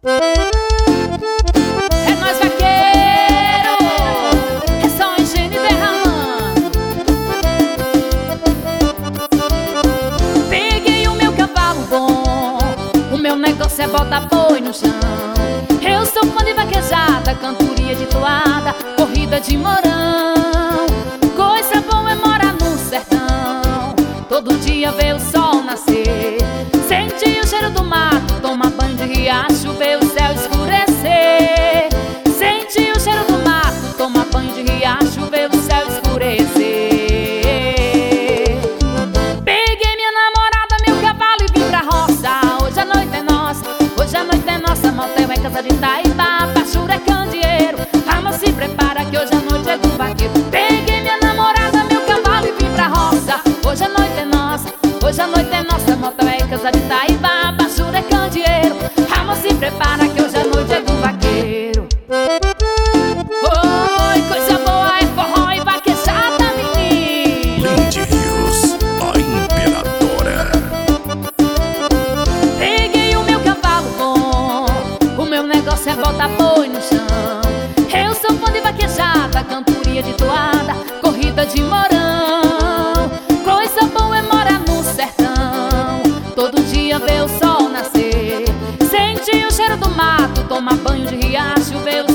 É nóis, vaqueiro, é só engenho derramando. Peguei o meu cavalo bom, o meu negócio é botar boi no chão. Eu sou fã de vaquejada, cantoria de toada, corrida de morão. Coisa boa é morar no sertão, todo dia ver o sol nascer, sentir o cheiro do mato, tomar banho de riacho, ver o céu escurecer. Sentir o cheiro do mato, tomar banho de riacho, ver o céu escurecer. Peguei minha namorada, meu cavalo e vim pra roça. Hoje a noite é nossa, hoje a noite é nossa. Motel é casa de Itaíba, Pachura é candeeiro. Vamos, se prepara que hoje a noite é do vaqueiro. Peguei minha namorada, meu cavalo e vim pra roça. Hoje a noite é nossa, hoje a noite é nossa. Motel é casa de Itaíba, Pachura é candeeiro. Vamos, se prepara que hoje a noite é do vaqueiro. Oi, coisa boa é forró e vaquejada, menino. Lindy Hills, a imperadora. Peguei o meu cavalo bom, o meu negócio é botar boi no chão. Eu sou fã de vaquejada, cantoria de toada, corrida de morão. Coisa boa é morar no sertão, todo dia ver o sol nascer, sentir o cheiro do mato, tomar banho de riacho, ver o